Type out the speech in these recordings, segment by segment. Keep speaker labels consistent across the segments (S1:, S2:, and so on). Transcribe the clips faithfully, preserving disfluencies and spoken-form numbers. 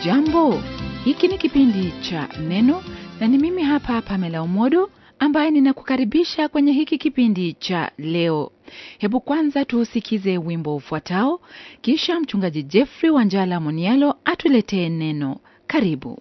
S1: Hujambo, hiki ni kipindi cha Neno na ni mimi hapa Pamela Omodo ambaye ninakukaribisha kwenye hiki kipindi cha leo. Hebu kwanza tuusikize wimbo ufuatao, kisha mchungaji Jeffrey Wanjala Monialo atuletee neno. Karibu.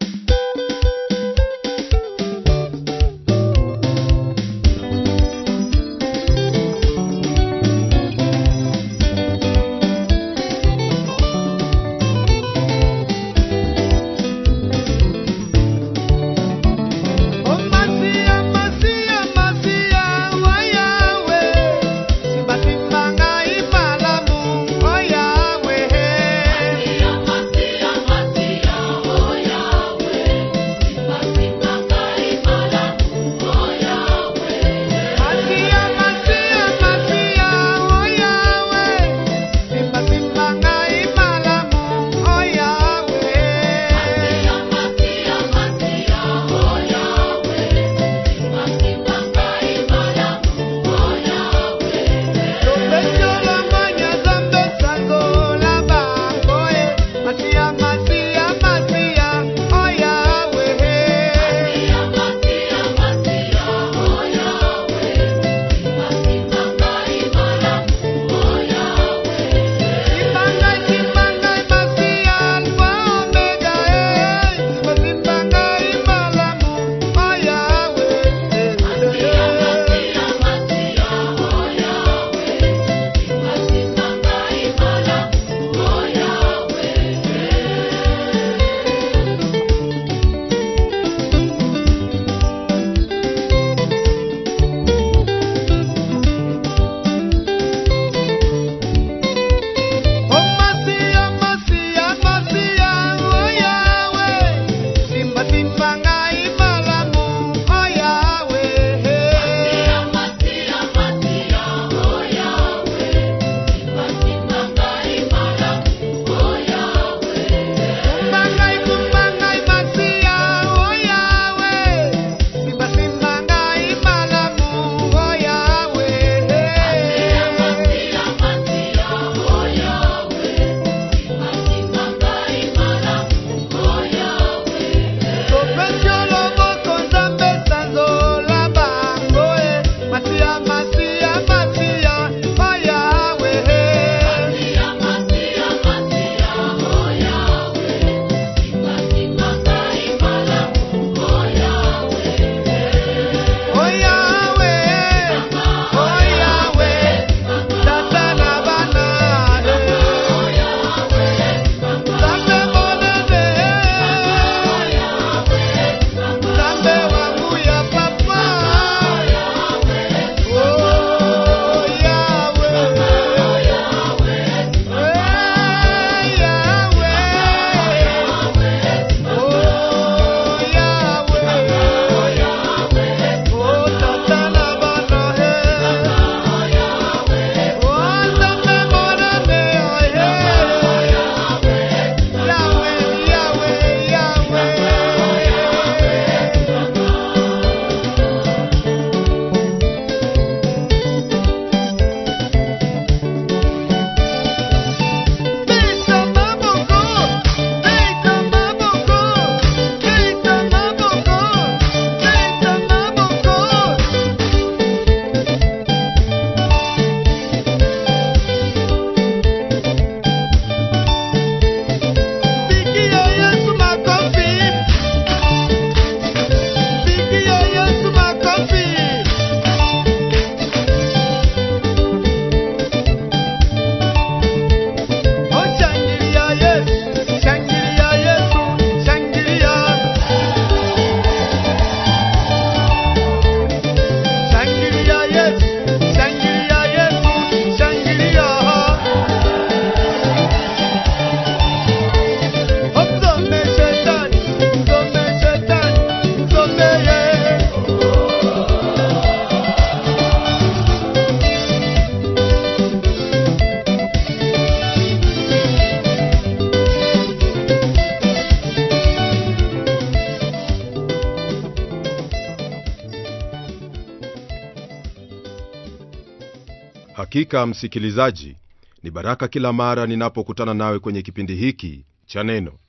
S2: Hakika msikilizaji, ni baraka kila mara ninapokutana nawe kwenye kipindi hiki cha neno.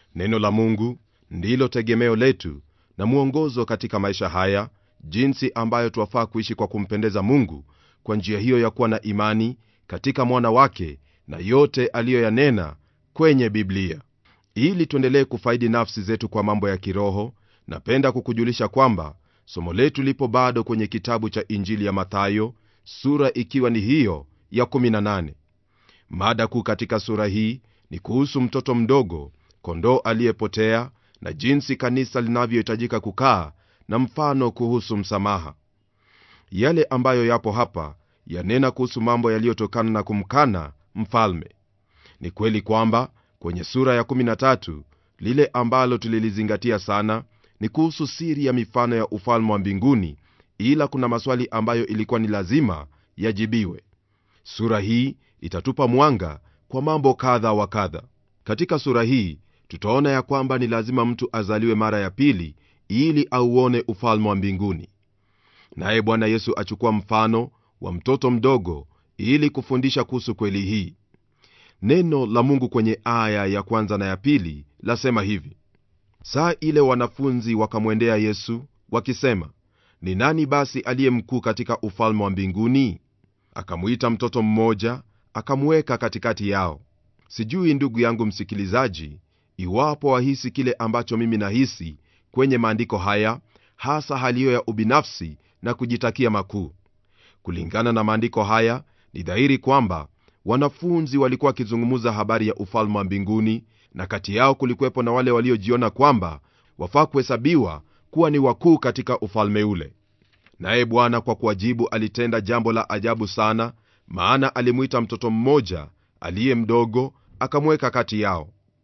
S2: Neno la Mungu ndilo tegemeo letu na mwongozo katika maisha haya, jinsi ambayo twafaa kuishi kwa kumpendeza Mungu, kwa njia hiyo ya kuwa na imani katika mwana wake na yote aliyoyanena kwenye Biblia. Ili tuendelee kufaidi nafsi zetu kwa mambo ya kiroho, napenda kukujulisha kwamba somo letu lipo bado kwenye kitabu cha Injili ya Mathayo, sura ikiwa ni hiyo ya kumi na nane. Mada kuu katika sura hii ni kuhusu mtoto mdogo, kondoo aliyepotea, na jinsi kanisa linavyohitajika kukaa, na mfano kuhusu msamaha. Yale ambayo yapo hapa yanena kuhusu mambo yaliyotokana na kumkana mfalme. Ni kweli kwamba kwenye sura ya kumi na tatu lile ambalo tulilizingatia sana ni kuhusu siri ya mifano ya ufalme wa mbinguni, ila kuna maswali ambayo ilikuwa ni lazima yajibiwe. Sura hii itatupa mwanga kwa mambo kadha wa kadha. Katika sura hii tutaona ya kwamba ni lazima mtu azaliwe mara ya pili ili auone ufalme wa mbinguni. Naye Bwana Yesu achukua mfano wa mtoto mdogo ili kufundisha kuhusu kweli hii. Neno la Mungu kwenye aya ya kwanza na ya pili lasema hivi: saa ile wanafunzi wakamwendea Yesu wakisema, ni nani basi aliye mkuu katika ufalme wa mbinguni? Akamuita mtoto mmoja, akamweka katikati yao. Sijui ndugu yangu msikilizaji, iwapo wahisi kile ambacho mimi nahisi kwenye maandiko haya, hasa hali hiyo ya ubinafsi na kujitakia makuu. Kulingana na maandiko haya, ni dhahiri kwamba wanafunzi walikuwa wakizungumza habari ya ufalme wa mbinguni, na kati yao kulikuwepo na wale waliojiona kwamba wafaa kuhesabiwa kuwa ni wakuu katika ufalme ule. Naye Bwana kwa kuwajibu alitenda jambo la ajabu sana, maana alimuita mtoto mmoja aliye mdogo, akamweka kati yao.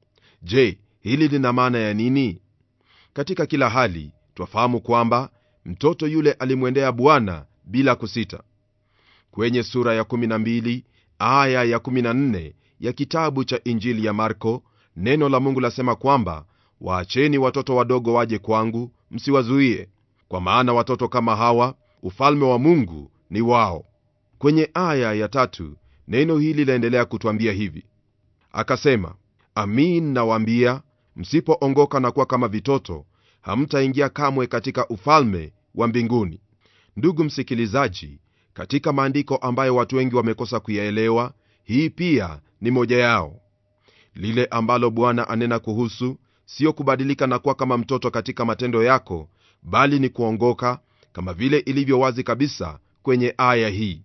S2: Je, hili lina maana ya nini? Katika kila hali twafahamu kwamba mtoto yule alimwendea Bwana bila kusita. Kwenye sura ya kumi na mbili aya ya kumi na nne ya kitabu cha Injili ya Marko, neno la Mungu lasema kwamba waacheni watoto wadogo waje kwangu, msiwazuie, kwa maana watoto kama hawa ufalme wa Mungu ni wao. Kwenye aya ya tatu neno hili laendelea kutwambia hivi: akasema, amin nawaambia, msipoongoka na kuwa kama vitoto, hamtaingia kamwe katika ufalme wa mbinguni. Ndugu msikilizaji, katika maandiko ambayo watu wengi wamekosa kuyaelewa, hii pia ni moja yao. Lile ambalo Bwana anena kuhusu sio kubadilika na kuwa kama mtoto katika matendo yako, bali ni kuongoka, kama vile ilivyo wazi kabisa kwenye aya hii.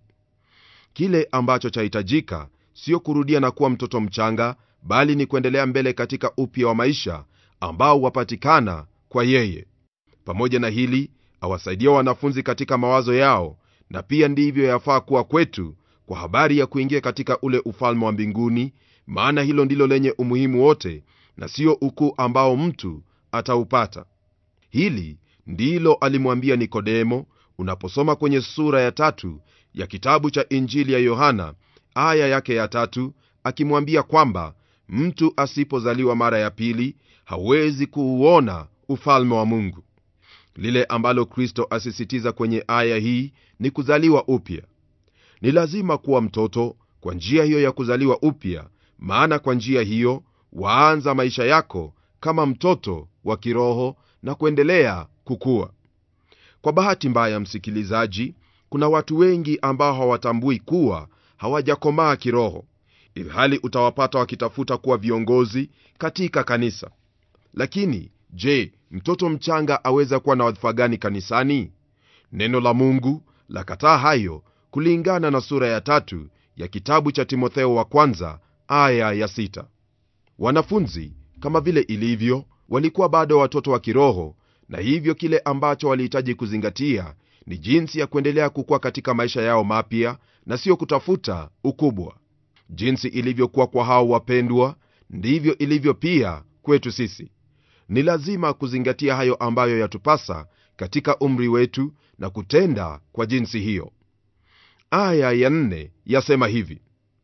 S2: Kile ambacho chahitajika sio kurudia na kuwa mtoto mchanga, bali ni kuendelea mbele katika upya wa maisha ambao wapatikana kwa yeye. Pamoja na hili, awasaidia wanafunzi katika mawazo yao, na pia ndivyo yafaa kuwa kwetu kwa habari ya kuingia katika ule ufalme wa mbinguni, maana hilo ndilo lenye umuhimu wote na sio ukuu ambao mtu ataupata. Hili ndilo alimwambia Nikodemo unaposoma kwenye sura ya tatu ya kitabu cha Injili ya Yohana aya yake ya tatu, akimwambia kwamba mtu asipozaliwa mara ya pili hawezi kuuona ufalme wa Mungu. Lile ambalo Kristo asisitiza kwenye aya hii ni kuzaliwa upya. Ni lazima kuwa mtoto kwa njia hiyo ya kuzaliwa upya, maana kwa njia hiyo waanza maisha yako kama mtoto wa kiroho na kuendelea kukua. Kwa bahati mbaya, msikilizaji, kuna watu wengi ambao hawatambui kuwa hawajakomaa kiroho, ilhali utawapata wakitafuta kuwa viongozi katika kanisa. Lakini je, mtoto mchanga aweza kuwa na wadhifa gani kanisani? Neno la Mungu lakataa hayo kulingana na sura ya tatu ya kitabu cha Timotheo wa kwanza aya ya sita. Wanafunzi kama vile ilivyo walikuwa bado watoto wa kiroho, na hivyo kile ambacho walihitaji kuzingatia ni jinsi ya kuendelea kukua katika maisha yao mapya na sio kutafuta ukubwa. Jinsi ilivyokuwa kwa hao wapendwa, ndivyo ilivyo pia kwetu sisi. Ni lazima kuzingatia hayo ambayo yatupasa katika umri wetu na kutenda kwa jinsi hiyo. Aya ya nne yasema hivi: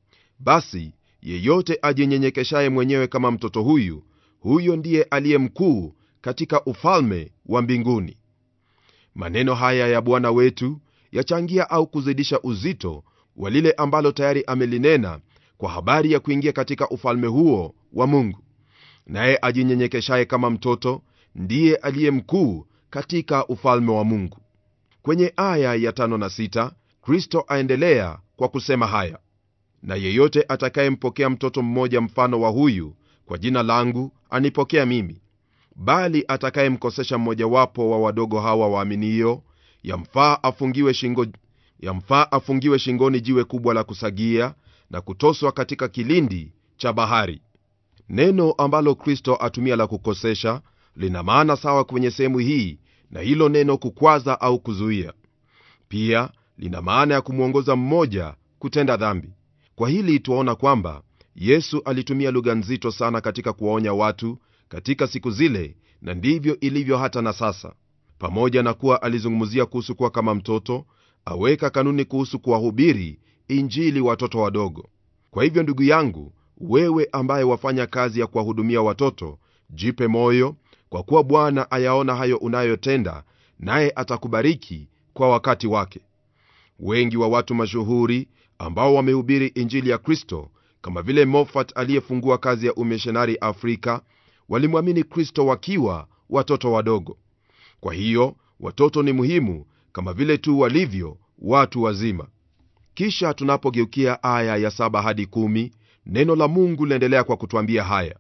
S2: basi yeyote ajinyenyekeshaye mwenyewe kama mtoto huyu, huyo ndiye aliye mkuu katika ufalme wa mbinguni. Maneno haya ya Bwana wetu yachangia au kuzidisha uzito wa lile ambalo tayari amelinena kwa habari ya kuingia katika ufalme huo wa Mungu. naye ajinyenyekeshaye kama mtoto ndiye aliye mkuu katika ufalme wa Mungu. Kwenye aya ya tano na sita, Kristo aendelea kwa kusema haya: na yeyote atakayempokea mtoto mmoja mfano wa huyu kwa jina langu anipokea mimi, bali atakayemkosesha mmojawapo wa wadogo hawa waaminio, yamfaa afungiwe shingo, yamfaa afungiwe shingoni jiwe kubwa la kusagia na kutoswa katika kilindi cha bahari. Neno ambalo Kristo atumia la kukosesha lina maana sawa kwenye sehemu hii na hilo neno kukwaza au kuzuia. Pia lina maana ya kumwongoza mmoja kutenda dhambi. Kwa hili tuwaona kwamba Yesu alitumia lugha nzito sana katika kuwaonya watu katika siku zile, na ndivyo ilivyo hata na sasa. Pamoja na kuwa alizungumzia kuhusu kuwa kama mtoto, aweka kanuni kuhusu kuwahubiri injili watoto wadogo. Kwa hivyo ndugu yangu, wewe ambaye wafanya kazi ya kuwahudumia watoto, jipe moyo, kwa kuwa Bwana ayaona hayo unayotenda, naye atakubariki kwa wakati wake. Wengi wa watu mashuhuri ambao wamehubiri injili ya Kristo, kama vile Moffat aliyefungua kazi ya umishonari Afrika, walimwamini Kristo wakiwa watoto wadogo. Kwa hiyo watoto ni muhimu kama vile tu walivyo watu wazima. Kisha tunapogeukia aya ya saba hadi kumi, neno la Mungu liendelea kwa kutuambia haya: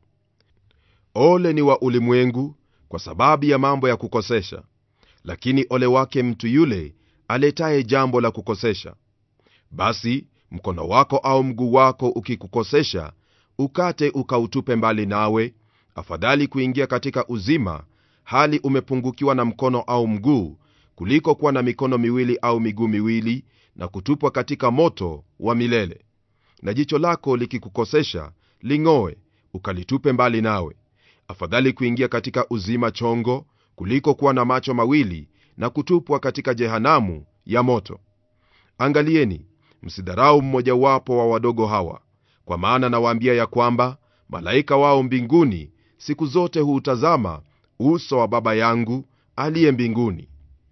S2: ole ni wa ulimwengu kwa sababu ya mambo ya kukosesha, lakini ole wake mtu yule aletaye jambo la kukosesha. Basi mkono wako au mguu wako ukikukosesha, ukate ukautupe mbali nawe. Afadhali kuingia katika uzima hali umepungukiwa na mkono au mguu, kuliko kuwa na mikono miwili au miguu miwili na kutupwa katika moto wa milele. Na jicho lako likikukosesha, ling'oe ukalitupe mbali nawe. Afadhali kuingia katika uzima chongo, kuliko kuwa na macho mawili na kutupwa katika jehanamu ya moto. Angalieni, msidharau mmojawapo wa wadogo hawa, kwa maana nawaambia ya kwamba malaika wao mbinguni siku zote huutazama uso wa Baba yangu aliye mbinguni.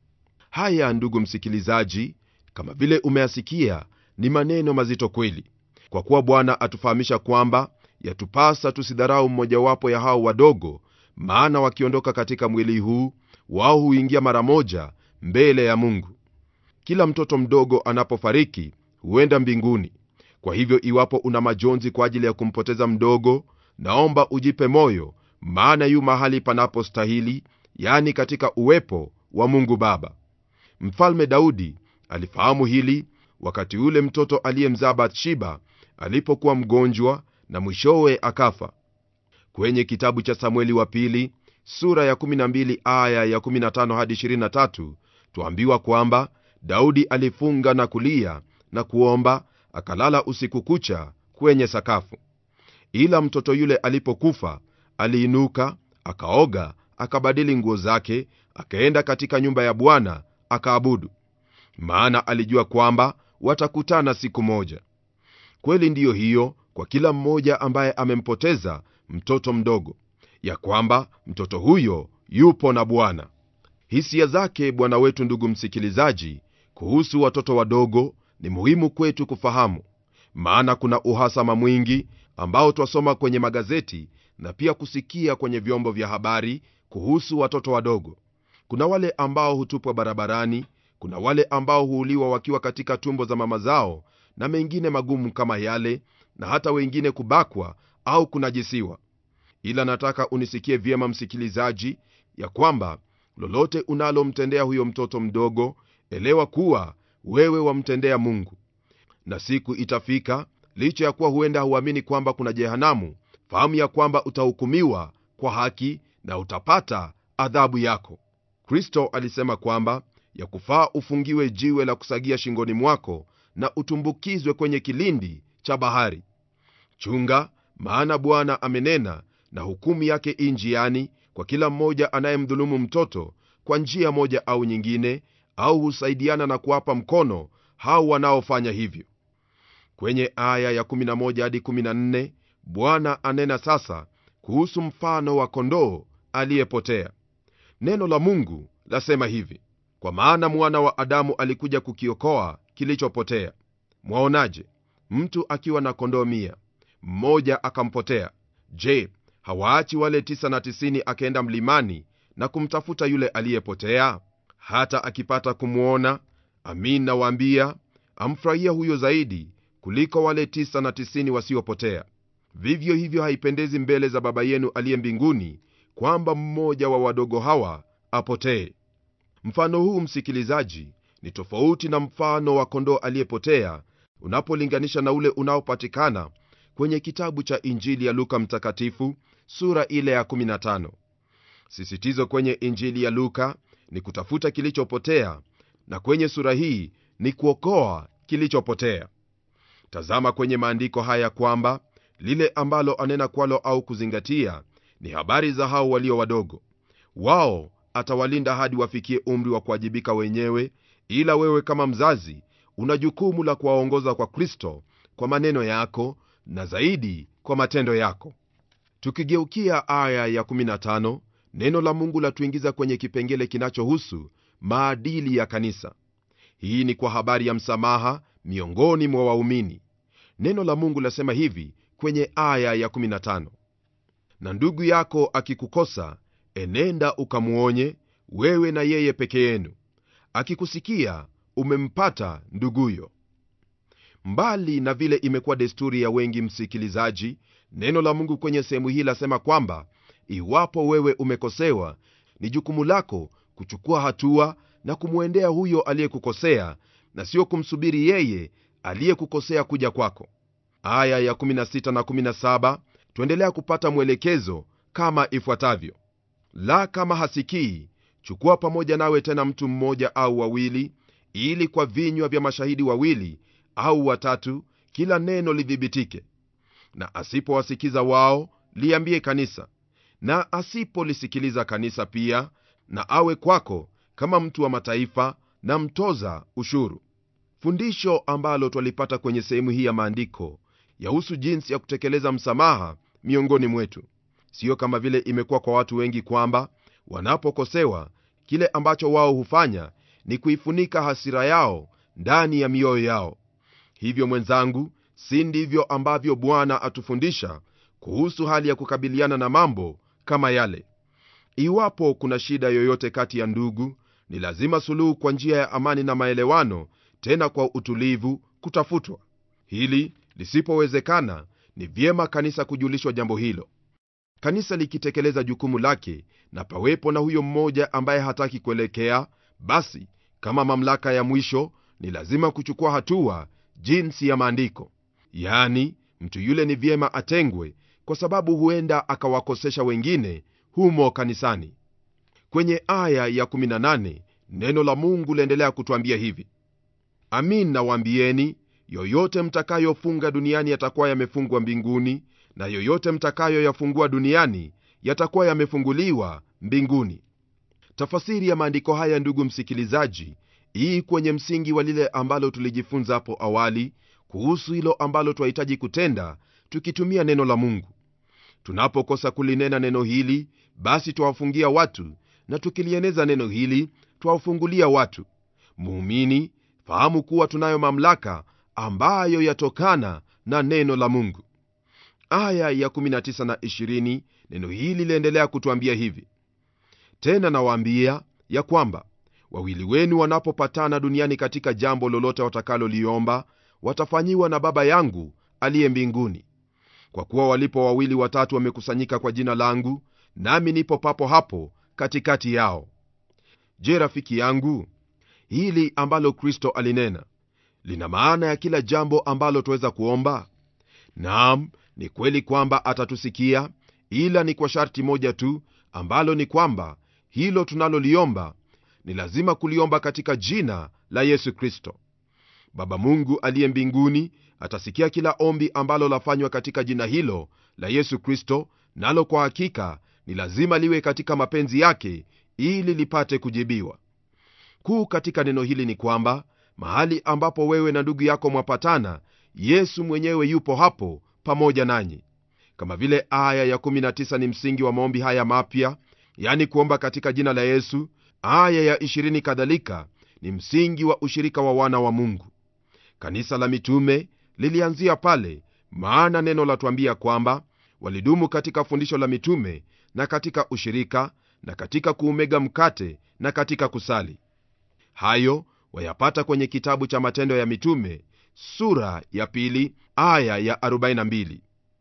S2: Haya, ndugu msikilizaji, kama vile umeyasikia, ni maneno mazito kweli, kwa kuwa Bwana atufahamisha kwamba yatupasa tusidharau mmojawapo ya hao wadogo, maana wakiondoka katika mwili huu, wao huingia mara moja mbele ya Mungu. Kila mtoto mdogo anapofariki huenda mbinguni. Kwa hivyo iwapo una majonzi kwa ajili ya kumpoteza mdogo, naomba ujipe moyo, maana yu mahali panapostahili, yani katika uwepo wa Mungu Baba. Mfalme Daudi alifahamu hili wakati ule mtoto aliyemzaa Bathsheba alipokuwa mgonjwa na mwishowe akafa. Kwenye kitabu cha Samueli wa pili sura ya kumi na mbili aya ya kumi na tano hadi ishirini na tatu tuambiwa kwamba Daudi alifunga na kulia na kuomba, akalala usiku kucha kwenye sakafu. Ila mtoto yule alipokufa, aliinuka, akaoga, akabadili nguo zake, akaenda katika nyumba ya Bwana akaabudu, maana alijua kwamba watakutana siku moja. Kweli ndiyo hiyo kwa kila mmoja ambaye amempoteza mtoto mdogo, ya kwamba mtoto huyo yupo na Bwana. Hisia zake Bwana wetu, ndugu msikilizaji, kuhusu watoto wadogo ni muhimu kwetu kufahamu, maana kuna uhasama mwingi ambao twasoma kwenye magazeti na pia kusikia kwenye vyombo vya habari kuhusu watoto wadogo. Kuna wale ambao hutupwa barabarani, kuna wale ambao huuliwa wakiwa katika tumbo za mama zao, na mengine magumu kama yale, na hata wengine kubakwa au kunajisiwa. Ila nataka unisikie vyema msikilizaji, ya kwamba lolote unalomtendea huyo mtoto mdogo, elewa kuwa wewe wamtendea Mungu. Na siku itafika, licha ya kuwa huenda huamini kwamba kuna jehanamu, fahamu ya kwamba utahukumiwa kwa haki na utapata adhabu yako. Kristo alisema kwamba ya kufaa ufungiwe jiwe la kusagia shingoni mwako na utumbukizwe kwenye kilindi cha bahari. Chunga, maana Bwana amenena, na hukumu yake i njiani kwa kila mmoja anayemdhulumu mtoto kwa njia moja au nyingine, au husaidiana na kuwapa mkono hao wanaofanya hivyo. Kwenye aya ya kumi na moja hadi kumi na nne Bwana anena sasa kuhusu mfano wa kondoo aliyepotea. Neno la Mungu lasema hivi: kwa maana mwana wa Adamu alikuja kukiokoa kilichopotea. Mwaonaje? Mtu akiwa na kondoo mia, mmoja akampotea, je, hawaachi wale tisa na tisini akaenda mlimani na kumtafuta yule aliyepotea? Hata akipata kumwona, amin nawaambia, amfurahia huyo zaidi kuliko wale tisa na tisini wasiopotea. Vivyo hivyo haipendezi mbele za Baba yenu aliye mbinguni kwamba mmoja wa wadogo hawa apotee. Mfano huu, msikilizaji, ni tofauti na mfano wa kondoo aliyepotea unapolinganisha na ule unaopatikana kwenye kitabu cha Injili ya Luka mtakatifu sura ile ya kumi na tano. Sisitizo kwenye Injili ya Luka ni kutafuta kilichopotea, na kwenye sura hii ni kuokoa kilichopotea. Tazama kwenye maandiko haya kwamba lile ambalo anena kwalo au kuzingatia ni habari za hao walio wadogo. Wao atawalinda hadi wafikie umri wa kuwajibika wenyewe, ila wewe kama mzazi una jukumu la kuwaongoza kwa Kristo kwa maneno yako na zaidi kwa matendo yako. Tukigeukia aya ya kumi na tano, neno la Mungu latuingiza kwenye kipengele kinachohusu maadili ya kanisa. Hii ni kwa habari ya msamaha miongoni mwa waumini. Neno la Mungu lasema hivi kwenye aya ya kumi na tano: na ndugu yako akikukosa, enenda ukamuonye, wewe na yeye peke yenu; akikusikia, umempata nduguyo. Mbali na vile imekuwa desturi ya wengi, msikilizaji, neno la Mungu kwenye sehemu hii lasema kwamba iwapo wewe umekosewa, ni jukumu lako kuchukua hatua na kumwendea huyo aliyekukosea, na sio kumsubiri yeye aliyekukosea kuja kwako. Aya ya kumi na sita na kumi na saba tuendelea kupata mwelekezo kama ifuatavyo: la kama hasikii, chukua pamoja nawe tena mtu mmoja au wawili, ili kwa vinywa vya mashahidi wawili au watatu kila neno lidhibitike. Na asipowasikiza wao, liambie kanisa. Na asipolisikiliza kanisa pia, na awe kwako kama mtu wa mataifa na mtoza ushuru. Fundisho ambalo twalipata kwenye sehemu hii ya maandiko yahusu jinsi ya kutekeleza msamaha miongoni mwetu. Sio kama vile imekuwa kwa watu wengi kwamba wanapokosewa, kile ambacho wao hufanya ni kuifunika hasira yao ndani ya mioyo yao. Hivyo mwenzangu, si ndivyo ambavyo Bwana atufundisha kuhusu hali ya kukabiliana na mambo kama yale. Iwapo kuna shida yoyote kati ya ndugu, ni lazima suluhu kwa njia ya amani na maelewano, tena kwa utulivu kutafutwa. Hili lisipowezekana, ni vyema kanisa kujulishwa jambo hilo. Kanisa likitekeleza jukumu lake na pawepo na huyo mmoja ambaye hataki kuelekea, basi kama mamlaka ya mwisho ni lazima kuchukua hatua jinsi ya maandiko. Yaani, mtu yule ni vyema atengwe, kwa sababu huenda akawakosesha wengine humo kanisani. Kwenye aya ya kumi na nane neno la Mungu laendelea kutuambia hivi: amin nawaambieni, yoyote mtakayofunga duniani yatakuwa yamefungwa mbinguni, na yoyote mtakayoyafungua duniani yatakuwa yamefunguliwa mbinguni. Tafasiri ya maandiko haya, ndugu msikilizaji, hii kwenye msingi wa lile ambalo tulijifunza hapo awali kuhusu hilo ambalo twahitaji kutenda tukitumia neno la Mungu. Tunapokosa kulinena neno hili, basi twawafungia watu, na tukilieneza neno hili twawafungulia watu. Muumini, fahamu kuwa tunayo mamlaka ambayo yatokana na neno la Mungu. Aya ya kumi na tisa na ishirini neno hili liendelea kutuambia hivi: tena nawaambia ya kwamba wawili wenu wanapopatana duniani katika jambo lolote watakaloliomba, watafanyiwa na Baba yangu aliye mbinguni. Kwa kuwa walipo wawili watatu wamekusanyika kwa jina langu, nami nipo papo hapo katikati yao. Je, rafiki yangu, hili ambalo Kristo alinena lina maana ya kila jambo ambalo tuweza kuomba? Naam, ni kweli kwamba atatusikia, ila ni kwa sharti moja tu, ambalo ni kwamba hilo tunaloliomba ni lazima kuliomba katika jina la Yesu Kristo. Baba Mungu aliye mbinguni atasikia kila ombi ambalo lafanywa katika jina hilo la Yesu Kristo, nalo kwa hakika ni lazima liwe katika mapenzi yake ili lipate kujibiwa. Kuu katika neno hili ni kwamba mahali ambapo wewe na ndugu yako mwapatana, Yesu mwenyewe yupo hapo pamoja nanyi. Kama vile aya ya kumi na tisa ni msingi wa maombi haya mapya, yani kuomba katika jina la Yesu, aya ya ishirini kadhalika ni msingi wa ushirika wa wana wa Mungu. Kanisa la mitume lilianzia pale, maana neno latuambia kwamba walidumu katika fundisho la mitume na katika ushirika na katika kuumega mkate na katika kusali. Hayo wayapata kwenye kitabu cha Matendo ya Mitume sura ya pili aya ya arobaini na mbili.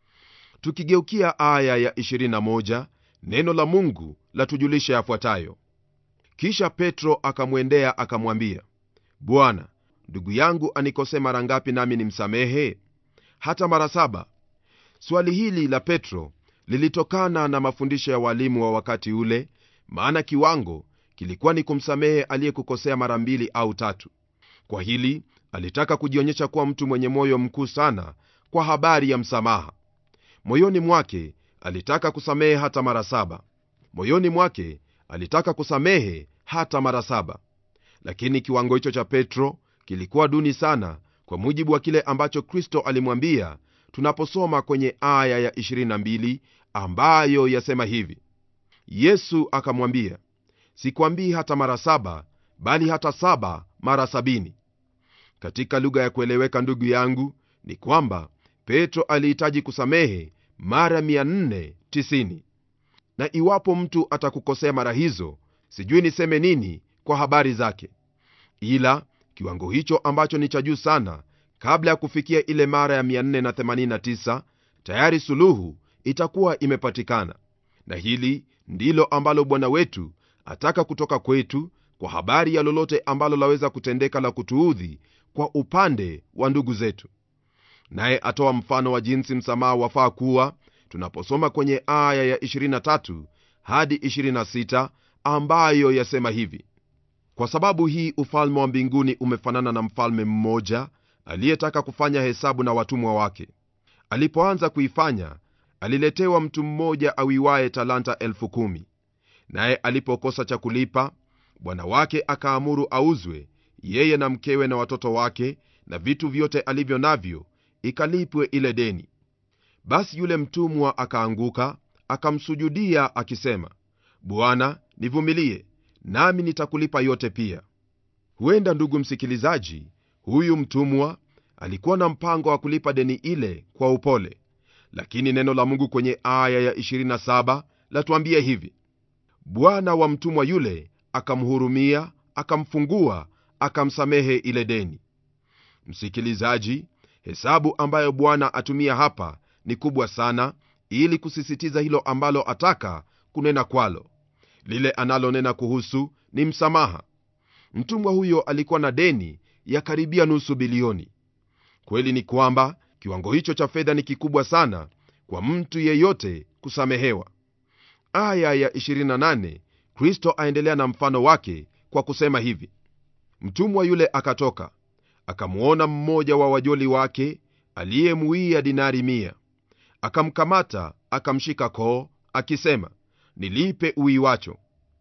S2: Tukigeukia aya ya ishirini na moja, neno la Mungu latujulisha yafuatayo: kisha Petro akamwendea akamwambia, Bwana, ndugu yangu anikosea mara ngapi nami nimsamehe? Hata mara saba? Swali hili la Petro lilitokana na mafundisho ya walimu wa wakati ule, maana kiwango kilikuwa ni kumsamehe aliyekukosea mara mbili au tatu. Kwa hili alitaka kujionyesha kuwa mtu mwenye moyo mkuu sana kwa habari ya msamaha. Moyoni mwake alitaka kusamehe hata mara saba. Moyoni mwake alitaka kusamehe hata mara saba. Lakini kiwango hicho cha Petro kilikuwa duni sana, kwa mujibu wa kile ambacho Kristo alimwambia tunaposoma kwenye aya ya ishirini na mbili, ambayo yasema hivi: Yesu akamwambia, sikwambii hata mara saba, bali hata saba mara sabini. Katika lugha ya kueleweka, ndugu yangu, ni kwamba Petro alihitaji kusamehe mara mia nne tisini. Na iwapo mtu atakukosea mara hizo, sijui niseme nini kwa habari zake. Ila kiwango hicho ambacho ni cha juu sana, kabla ya kufikia ile mara ya mia nne themanini na tisa, tayari suluhu itakuwa imepatikana. Na hili ndilo ambalo Bwana wetu ataka kutoka kwetu kwa habari ya lolote ambalo laweza kutendeka la kutuudhi kwa upande wa ndugu zetu. Naye atoa mfano wa jinsi msamaha wafaa kuwa tunaposoma kwenye aya ya ishirini na tatu hadi ishirini na sita, ambayo yasema hivi: kwa sababu hii ufalme wa mbinguni umefanana na mfalme mmoja aliyetaka kufanya hesabu na watumwa wake. Alipoanza kuifanya, aliletewa mtu mmoja awiwaye talanta elfu kumi. Naye alipokosa cha kulipa, bwana wake akaamuru auzwe, yeye na mkewe na watoto wake na vitu vyote alivyo navyo, ikalipwe ile deni. Basi yule mtumwa akaanguka akamsujudia akisema, Bwana, nivumilie, nami nitakulipa yote pia. Huenda, ndugu msikilizaji, huyu mtumwa alikuwa na mpango wa kulipa deni ile kwa upole, lakini neno la Mungu kwenye aya ya ishirini na saba latuambia hivi: bwana wa mtumwa yule akamhurumia, akamfungua, akamsamehe ile deni. Msikilizaji, hesabu ambayo Bwana atumia hapa ni kubwa sana, ili kusisitiza hilo ambalo ataka kunena kwalo. Lile analonena kuhusu ni msamaha. Mtumwa huyo alikuwa na deni ya karibia nusu bilioni. Kweli ni kwamba kiwango hicho cha fedha ni kikubwa sana kwa mtu yeyote kusamehewa. Aya ya ishirini na nane, Kristo aendelea na mfano wake kwa kusema hivi: mtumwa yule akatoka, akamuona mmoja wa wajoli wake aliyemuia dinari mia. Akamkamata, akamshika koo, akisema, nilipe uiwacho.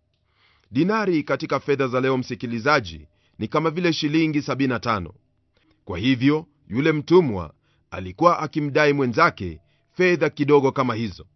S2: Dinari katika fedha za leo, msikilizaji, ni kama vile shilingi sabini na tano. Kwa hivyo yule mtumwa alikuwa akimdai mwenzake fedha kidogo kama hizo.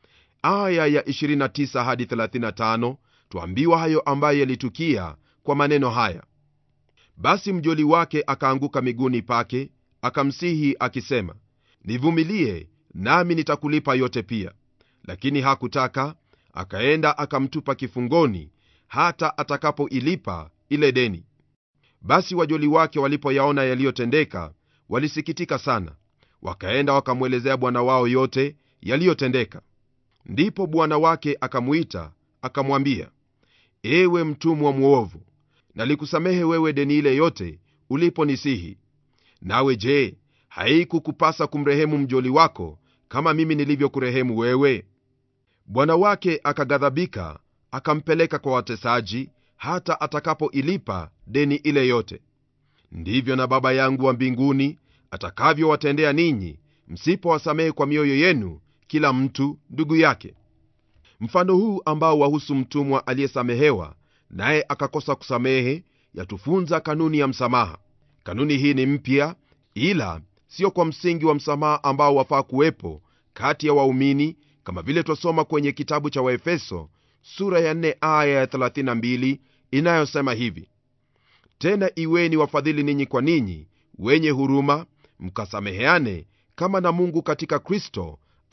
S2: Aya ya ishirini na tisa hadi thelathini na tano tuambiwa hayo ambayo yalitukia kwa maneno haya: basi mjoli wake akaanguka miguuni pake, akamsihi akisema, nivumilie, nami nitakulipa yote pia. Lakini hakutaka, akaenda akamtupa kifungoni hata atakapoilipa ile deni. Basi wajoli wake walipoyaona yaliyotendeka, walisikitika sana, wakaenda wakamwelezea bwana wao yote yaliyotendeka. Ndipo bwana wake akamuita, akamwambia, ewe mtumwa mwovu, nalikusamehe wewe deni ile yote uliponisihi. Nawe je, haikukupasa kumrehemu mjoli wako kama mimi nilivyokurehemu wewe? Bwana wake akaghadhabika, akampeleka kwa watesaji hata atakapoilipa deni ile yote. Ndivyo na Baba yangu wa mbinguni atakavyowatendea ninyi, msipowasamehe kwa mioyo yenu kila mtu ndugu yake. Mfano huu ambao wahusu mtumwa aliyesamehewa naye akakosa kusamehe, yatufunza kanuni ya msamaha. Kanuni hii ni mpya, ila sio kwa msingi wa msamaha ambao wafaa kuwepo kati ya waumini, kama vile twasoma kwenye kitabu cha Waefeso sura ya nne aya ya thelathini na mbili inayosema hivi: tena iweni wafadhili ninyi kwa ninyi, wenye huruma, mkasameheane kama na Mungu katika Kristo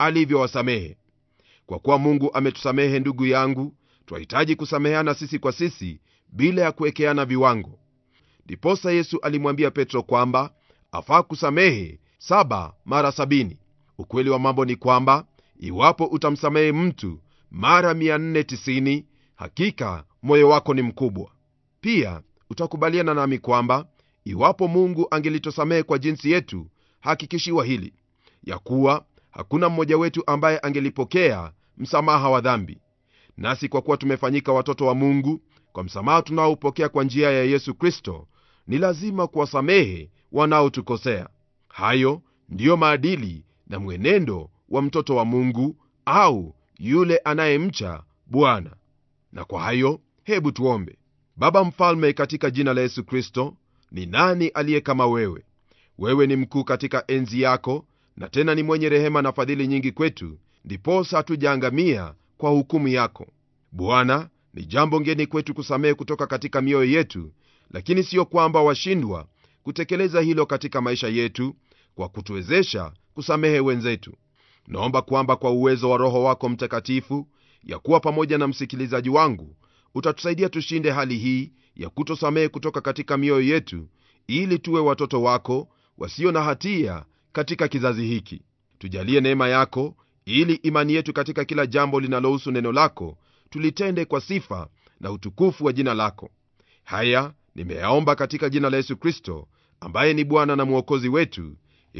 S2: alivyowasamehe. Kwa kuwa Mungu ametusamehe, ndugu yangu, twahitaji kusameheana sisi kwa sisi bila ya kuwekeana viwango. Ndiposa Yesu alimwambia Petro kwamba afaa kusamehe saba mara sabini. Ukweli wa mambo ni kwamba iwapo utamsamehe mtu mara mia nne tisini, hakika moyo wako ni mkubwa. Pia utakubaliana nami kwamba iwapo Mungu angelitusamehe kwa jinsi yetu, hakikishiwa hili ya kuwa hakuna mmoja wetu ambaye angelipokea msamaha wa dhambi. Nasi kwa kuwa tumefanyika watoto wa Mungu kwa msamaha tunaoupokea kwa njia ya Yesu Kristo, ni lazima kuwasamehe wanaotukosea. Hayo ndiyo maadili na mwenendo wa mtoto wa Mungu au yule anayemcha Bwana. Na kwa hayo hebu tuombe. Baba mfalme, katika jina la Yesu Kristo, ni nani aliye kama wewe? Wewe ni mkuu katika enzi yako, na tena ni mwenye rehema na fadhili nyingi kwetu, ndiposa hatujaangamia kwa hukumu yako. Bwana, ni jambo ngeni kwetu kusamehe kutoka katika mioyo yetu, lakini sio kwamba washindwa kutekeleza hilo katika maisha yetu kwa kutuwezesha kusamehe wenzetu. Naomba kwamba kwa uwezo wa Roho wako Mtakatifu, ya kuwa pamoja na msikilizaji wangu, utatusaidia tushinde hali hii ya kutosamehe kutoka katika mioyo yetu, ili tuwe watoto wako wasio na hatia katika kizazi hiki. Tujalie neema yako, ili imani yetu katika kila jambo linalohusu neno lako tulitende kwa sifa na utukufu wa jina lako. Haya nimeyaomba katika jina la Yesu Kristo, ambaye ni Bwana na Mwokozi wetu.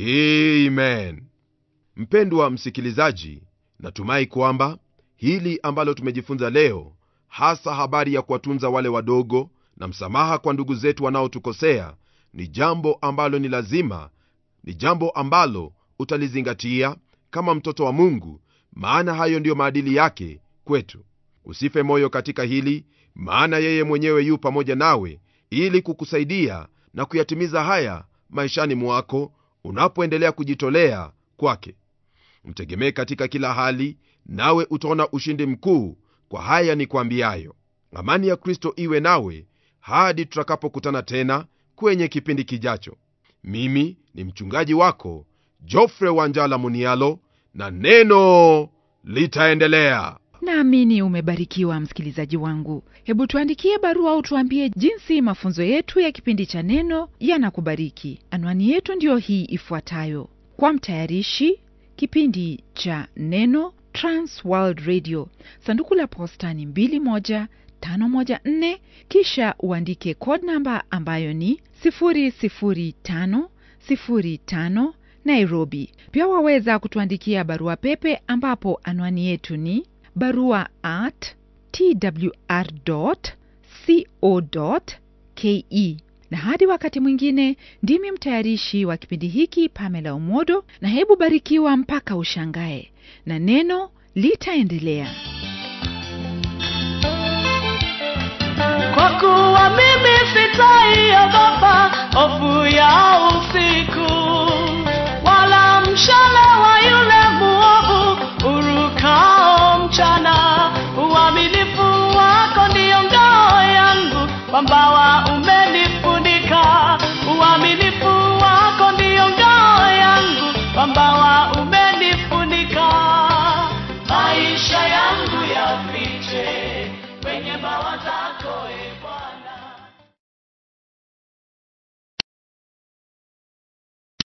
S2: Amen. Mpendwa msikilizaji, natumai kwamba hili ambalo tumejifunza leo, hasa habari ya kuwatunza wale wadogo na msamaha kwa ndugu zetu wanaotukosea, ni jambo ambalo ni lazima, ni jambo ambalo utalizingatia kama mtoto wa Mungu, maana hayo ndiyo maadili yake kwetu. Usife moyo katika hili, maana yeye mwenyewe yu pamoja nawe ili kukusaidia na kuyatimiza haya maishani mwako unapoendelea kujitolea kwake. Mtegemee katika kila hali, nawe utaona ushindi mkuu kwa haya ni kuambiayo. Amani ya Kristo iwe nawe hadi tutakapokutana tena kwenye kipindi kijacho. Mimi ni mchungaji wako Geoffrey Wanjala Munialo, na neno litaendelea.
S1: Naamini umebarikiwa msikilizaji wangu. Hebu tuandikie barua au tuambie jinsi mafunzo yetu ya kipindi cha neno yanakubariki. Anwani yetu ndiyo hii ifuatayo: kwa mtayarishi kipindi cha neno, Trans World Radio, sanduku la posta ni mbili moja tano moja nne, kisha uandike code namba ambayo ni sifuri sifuri tano sifuri tano, Nairobi. Pia waweza kutuandikia barua pepe, ambapo anwani yetu ni barua at t w r dot co dot ke. Na hadi wakati mwingine, ndimi mtayarishi wa kipindi hiki Pamela Omodo, na hebu barikiwa mpaka ushangae, na neno litaendelea.
S3: Kwa kuwa mimi sitaiogopa